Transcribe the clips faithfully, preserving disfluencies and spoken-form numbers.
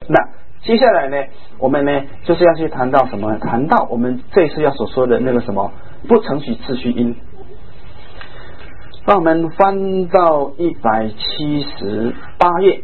那接下来呢，我们呢就是要去谈到什么？谈到我们这次要所说的那个什么不承许秩序因。让我们翻到一百七十八页。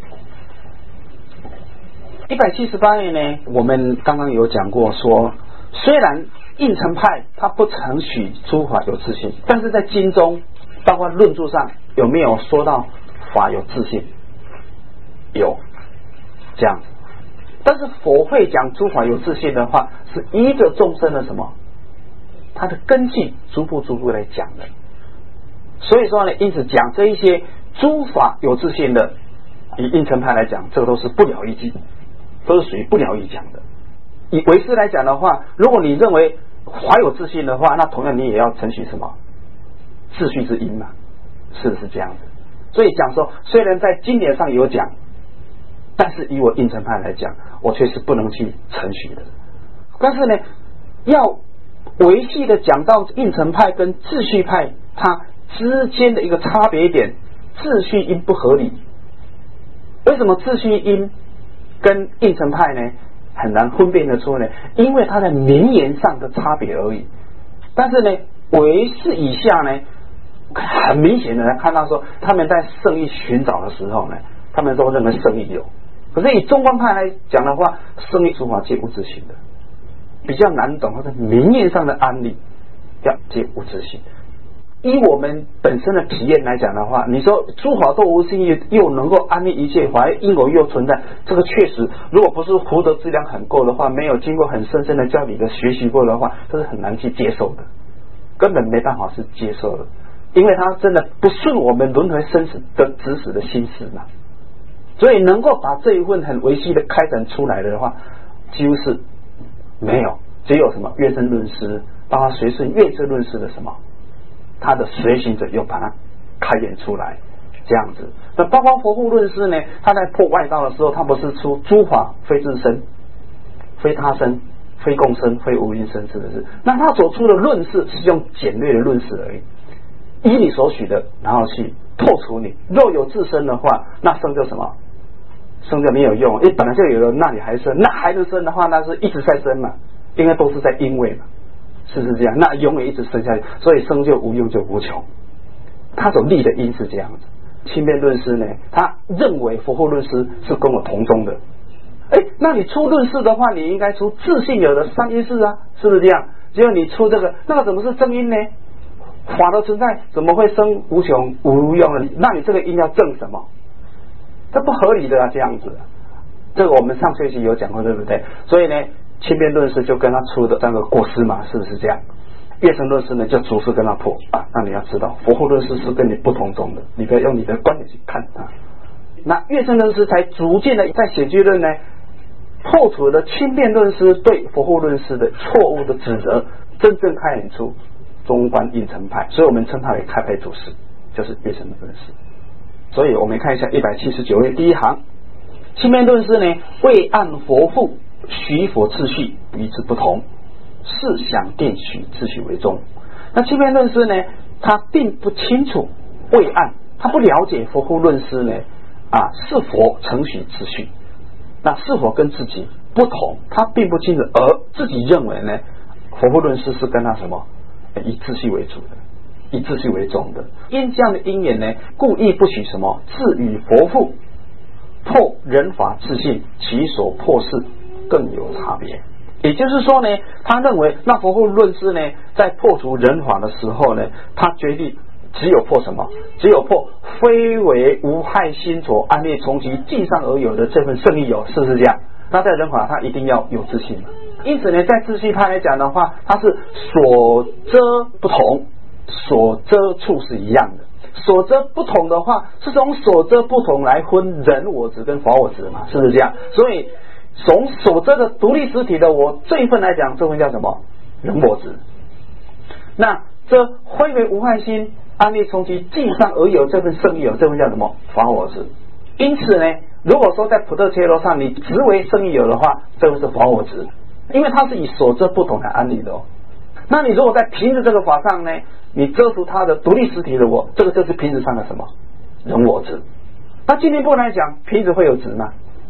一百七十八页呢，我们刚刚有讲过说，虽然应成派他不承许诸法有自性，但是在经中包括论著上有没有说到法有自性？有这样子。但是佛会讲诸法有自性的话，是依着众生的什么？他的根性逐步逐步来讲的。所以说呢，因此讲这一些诸法有自性的，以应成派来讲，这个都是不了义记，都是属于不了义讲的。以唯识来讲的话，如果你认为法有自性的话，那同样你也要承许什么秩序之因嘛，是不是这样子？所以讲说，虽然在经典上有讲，但是以我应成派来讲，我却是不能去承许的。但是呢，要维系的讲到应成派跟秩序派它之间的一个差别点，秩序因不合理。为什么秩序因跟应成派呢很难分辨得出呢？因为它的名言上的差别而已。但是呢，唯识以下呢，很明显的看到说，他们在圣义寻找的时候呢，他们都认为圣义有。可是以中观派来讲的话，圣义诸法皆无自性的，比较难懂，或者名言上的安立要皆无自性。以我们本身的体验来讲的话，你说诸法都无性义，又能够安立一切法，因果又存在，这个确实，如果不是福德质量很够的话，没有经过很深深的教理的学习过的话，这是很难去接受的，根本没办法是接受的，因为它真的不顺我们轮回生死的指使的心思嘛。所以能够把这一份很维系的开展出来的话，几乎是没有，只有什么月生论师，包括随顺月生论师的什么，他的随行者又把它开演出来，这样子。那包括佛护论师呢，他在破外道的时候，他不是出诸法非自身，非他身，非共生，非无因生，是不是？那他所出的论事是用简略的论事而已，依你所许的，然后去破除你。若有自身的话，那生就什么？生就没有用，因为本来就有了，那你还生，那还能生的话，那是一直在生嘛，因为都是在因为嘛，是不是这样？那永远一直生下去，所以生就无用就无穷。他所立的因是这样子。轻便论师呢，他认为佛护论师是跟我同宗的。哎，那你出论事的话，你应该出自性有的三因事啊，是不是这样？结果你出这个，那个怎么是正因呢？法的存在怎么会生无穷无用呢？那你这个因要证什么？这不合理的啊，这样子。这个我们上学期有讲过，对不对？所以呢，轻便论师就跟他出的那个过失嘛，是不是这样？月生论师呢，就逐事跟他破啊。那你要知道，佛护论师是跟你不同宗的，你不要用你的观点去看他。那月生论师才逐渐的在显居论呢，破除了轻便论师对佛护论师的错误的指责，真正开演出中观应成派，所以我们称它为开派祖师，就是月生论师。所以我们看一下一百七十九页第一行，轻便论师呢，未按佛父许佛秩序与之不同，是想定许秩序为宗。那轻便论师呢，他并不清楚，未按，他不了解佛护论师呢啊是否承许秩序，那是否跟自己不同，他并不清楚，而自己认为呢，佛护论师是跟他什么以秩序为主的，以秩序为宗的。因这样的因缘呢，故意不许什么自与佛父破人法自性，其所破事更有差别。也就是说呢，他认为那佛护论师呢，在破除人法的时候呢，他决定只有破什么？只有破非为无害心所安列从其尽上而有的这份圣义有，是不是这样？那在人法他一定要有自信嘛。因此呢，在自信派来讲的话，它是所遮不同，所遮处是一样的。所遮不同的话，是从所遮不同来分人我执跟法我执嘛，是不是这样？所以从所遮的独立实体的我这一份来讲，这份叫什么？人我执。那这非为无害心安立从其尽上而有这份圣义有，这份叫什么？法我执。因此呢，如果说在普特切罗上你执为圣义有的话，这份是法我执，因为它是以所遮不同来安立的哦。那你如果在瓶子这个法上呢，你遮除它的独立实体的我，这个就是瓶子上的什么？人我执。那进一步来讲，瓶子会有执吗？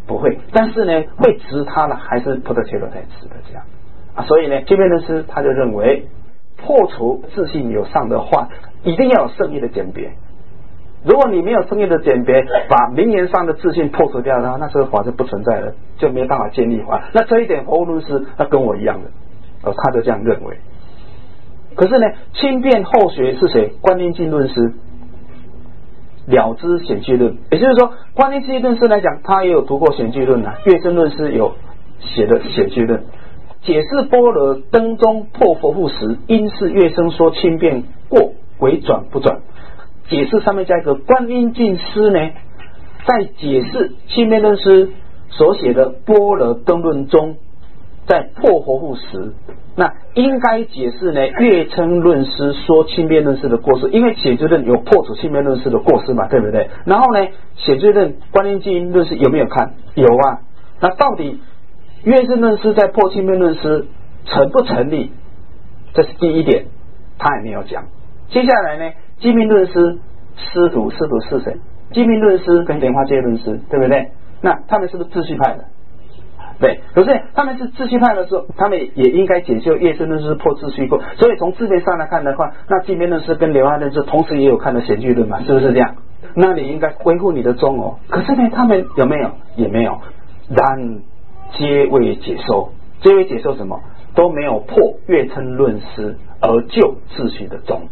不会，但是呢，会值他的还是普特切罗在值的这样啊。所以呢，切面论师他就认为，破除自信有上的话，一定要有圣意的鉴别。如果你没有圣意的鉴别，把名言上的自信破除掉的话，那这个法就不存在了，就没有办法建立法。那这一点佛论师那跟我一样的，呃，他就这样认为。可是呢，轻便后学是谁？观念经论师了知显句论，也就是说，观念经论师来讲，他也有读过显句论啊。月生论师有写的显句论，解释般若灯中破佛护时，因是月生说轻便过为转不转。解释上面加一个观音净师呢，在解释轻便论师所写的般若灯论中，在破佛护时，那应该解释呢月称论师说轻便论师的过失，因为显句论有破除轻便论师的过失嘛，对不对？然后呢，显句论观音净论师有没有看？有啊。那到底月称论师在破轻便论师成不成立？这是第一点，他也没有讲。接下来呢，机密论师师徒师徒是谁？机密论师跟莲花戒论师，对不对？那他们是不是秩序派的？对，可是他们是秩序派的时候，他们也应该解救叶生论师破秩序过。所以从字面上来看的话，那机密论师跟莲花论师同时也有看的显句论嘛，是不是这样？那你应该维护你的宗哦。可是呢，他们有没有？也没有。然皆未解受，皆未解受什么？都没有破月称论师而就秩序的宗。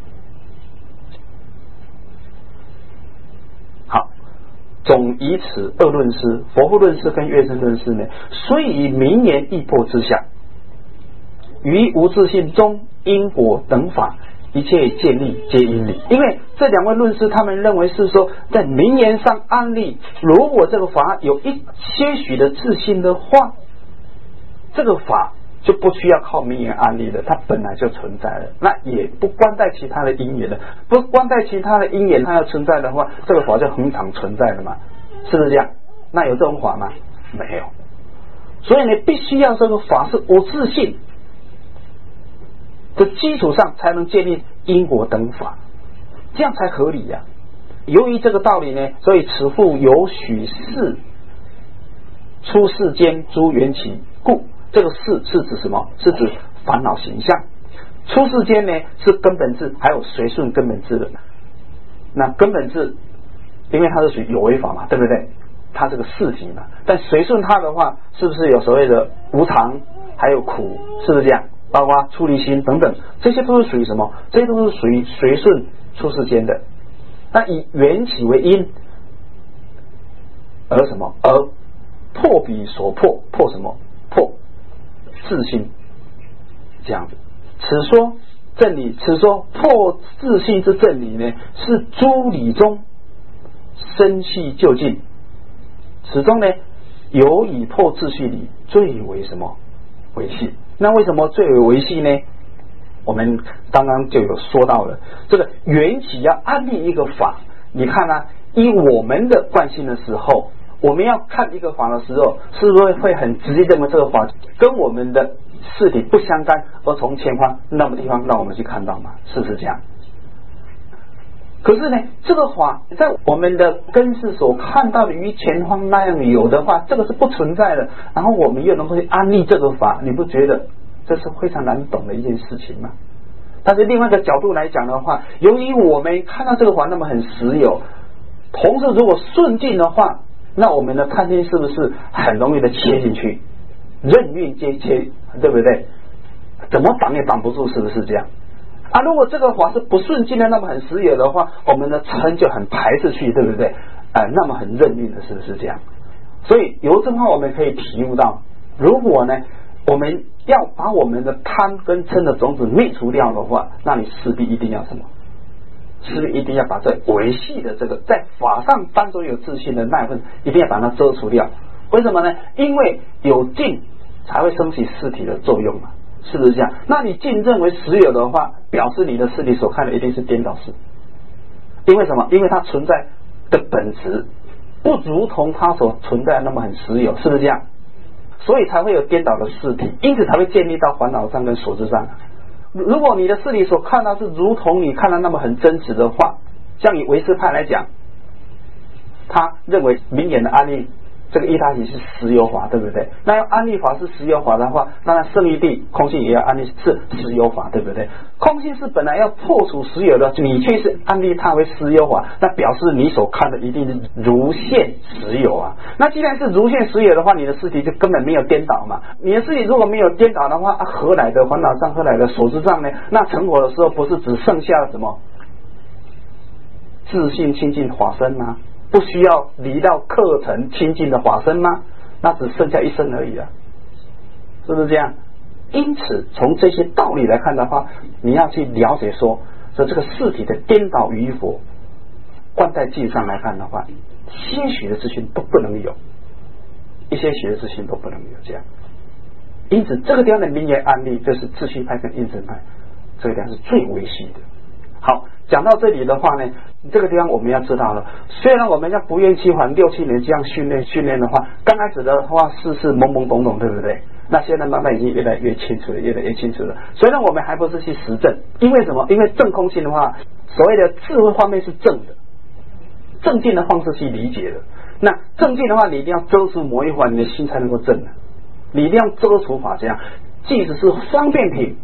好，总以此二论师，佛护论师跟月称论师呢，虽以名言易破之下，于无自性中因果等法，一切建立皆因理。因为这两位论师他们认为是说，在名言上案例，如果这个法有一些许的自信的话，这个法就不需要靠名言案例的，它本来就存在了，那也不关带其他的因缘的，不关带其他的因缘，它要存在的话，这个法就恒常存在了嘛，是不是这样？那有这种法吗？没有。所以你必须要这个法是无自性的基础上，才能建立因果等法，这样才合理呀、啊。由于这个道理呢，所以此复有许世出世间诸缘起故。这个世是指什么？是指烦恼形象。出世间呢是根本智，还有随顺根本智的。那根本智，因为它是属于有为法嘛，对不对？它是个世体嘛。但随顺它的话，是不是有所谓的无常，还有苦，是不是这样？包括出离心等等，这些都是属于什么？这些都是属于随顺出世间的。那以缘起为因，而什么？而破彼所破，破什么？破自性，这样子。此说正理，此说破自性之正理呢，是诸理中深细究竟。此中呢，有以破秩序理最为什么为细？那为什么最为为细呢？我们刚刚就有说到了，这个缘起要安立一个法，你看啊，以我们的惯性的时候。我们要看一个法的时候，是不是会很直接认为这个法跟我们的事体不相干，而从前方那么地方让我们去看到嘛？是不是这样？可是呢，这个法在我们的根世所看到的于前方那样有的话，这个是不存在的。然后我们又能够去安立这个法，你不觉得这是非常难懂的一件事情吗？但是另外一个角度来讲的话，由于我们看到这个法那么很实有，同时如果顺境的话，那我们的看见是不是很容易的切进去，任运皆切，对不对？怎么挡也挡不住，是不是这样？啊，如果这个法是不顺境的，那么很实有的话，我们的嗔就很排斥去，对不对？呃，那么很任运的，是不是这样？所以由这话我们可以体悟到，如果呢，我们要把我们的贪跟嗔的种子灭除掉的话，那你势必一定要什么？是一定要把这维系的这个在法上当中有自信的那一份，一定要把它遮除掉。为什么呢？因为有境才会升起事体的作用嘛，是不是这样？那你境认为实有的话，表示你的事体所看的一定是颠倒事。因为什么？因为它存在的本质不如同它所存在的那么很实有，是不是这样？所以才会有颠倒的事体，因此才会建立到烦恼上跟所知上。如果你的视力所看到是如同你看到那么很真实的话，像以唯识派来讲，他认为名言的案例这个意大利是实有法，对不对？那要安立法是实有法的话，当然圣义谛空性也要安立是实有法，对不对？空性是本来要破除实有的，你却是安立它为实有法，那表示你所看的一定是如现实有啊。那既然是如现实有的话，你的事体就根本没有颠倒嘛。你的事体如果没有颠倒的话，啊，何来的烦恼障？何来的所知障呢？那成佛的时候不是只剩下了什么自信清净法身吗？不需要离到课程清净的法身吗？那只剩下一身而已啊，是不是这样？因此从这些道理来看的话，你要去了解说说这个事体的颠倒与否，观在境上来看的话，些许的资讯都不能有，一些许的资讯都不能有这样。因此这个地方的名言案例就是自序派跟印证派，这个地方是最微细的。好，讲到这里的话呢，这个地方我们要知道了，虽然我们要不厌其烦六七年这样训练训练的话，刚开始的话是是懵懵懂懂，对不对？那现在慢慢已经越来越清楚了，越来越清楚了。虽然我们还不是去实证，因为什么？因为证空性的话，所谓的智慧方面是正的，正见的方式去理解的。那正见的话，你一定要遮除某一环，你的心才能够正的。你一定要遮除法，这样，即使是方便品。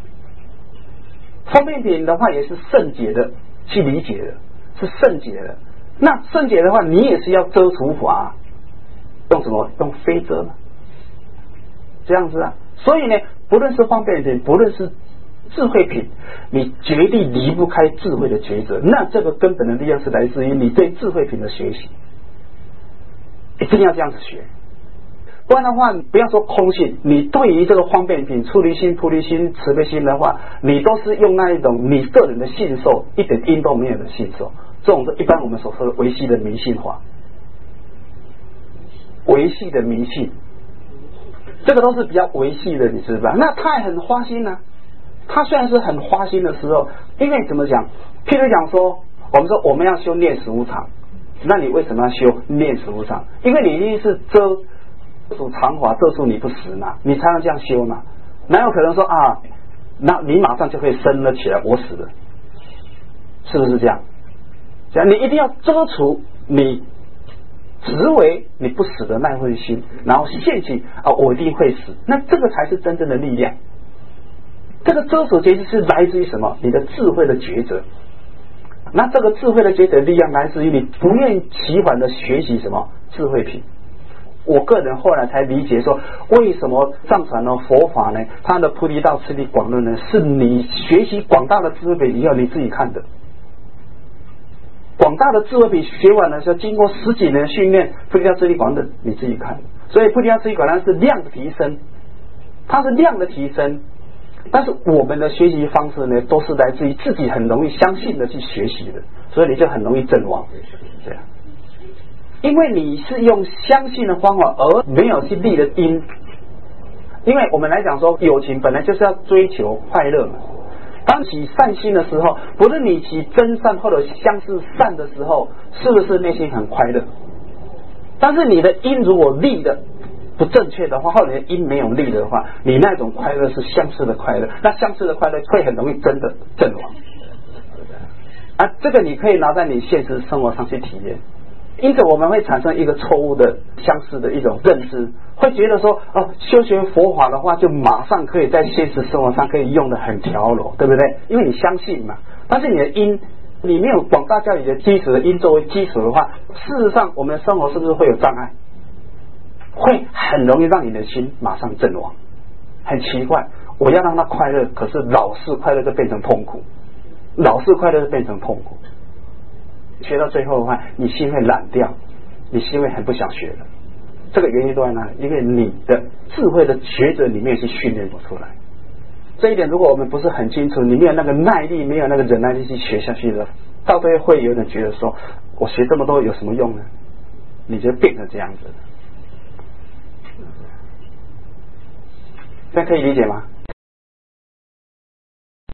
方便品的话也是圣解的去理解的，是圣解的。那圣解的话，你也是要遮除法，用什么？用非遮嘛，这样子啊。所以呢，不论是方便品，不论是智慧品，你绝对离不开智慧的抉择。那这个根本的力量是来自于你对智慧品的学习，一定要这样子学。不然的话，不要说空性，你对于这个方便品、出离心、菩提心、慈悲心的话，你都是用那一种你个人的信受，一点因都没有的信受，这种是一般我们所说的维系的迷信法，维系的迷信，这个都是比较维系的，你知道吧？那他也很花心呢、啊，他虽然是很花心的时候，因为怎么讲？譬如讲说，我们说我们要修念十无常，那你为什么要修念十无常？因为你一定是遮除常法，遮住你不死嘛，你才能这样修嘛。哪有可能说啊，那你马上就可以升了起来，我死了，是不是这样？这样你一定要遮除你执为你不死的那份心，然后现起啊，我一定会死，那这个才是真正的力量。这个遮除其实是来自于什么？你的智慧的抉择。那这个智慧的抉择力量来自于你不厌其烦的学习什么智慧品。我个人后来才理解说，为什么藏传的佛法呢？它的菩提道次第广论呢，是你学习广大的智慧品以后你自己看的。广大的智慧品学完了之后，经过十几年训练，菩提道次第广论你自己看。所以菩提道次第广论是量的提升，它是量的提升。但是我们的学习方式呢，都是来自于自己很容易相信的去学习的，所以你就很容易阵亡。这样。因为你是用相信的方法，而没有去立的因。因为我们来讲说，友情本来就是要追求快乐嘛。当起善心的时候，不是你起真善或者相似善的时候，是不是内心很快乐？但是你的因如果立的不正确的话，或者你的因没有立的话，你那种快乐是相似的快乐，那相似的快乐会很容易真的阵亡。啊，这个你可以拿在你现实生活上去体验。因此我们会产生一个错误的相似的一种认知，会觉得说哦，修学佛法的话就马上可以在现实生活上可以用得很调柔，对不对？因为你相信嘛。但是你的因，你没有广大教理的基础的因作为基础的话，事实上我们的生活是不是会有障碍？会很容易让你的心马上阵亡。很奇怪，我要让他快乐，可是老是快乐就变成痛苦，老是快乐就变成痛苦。学到最后的话，你心会懒掉，你心会很不想学了。这个原因都在哪里？因为你的智慧的抉择里面去训练不出来。这一点如果我们不是很清楚，你没有那个耐力，没有那个忍耐力去学下去的，到最后会有点觉得说，我学这么多有什么用呢？你就变成这样子了。这样可以理解吗？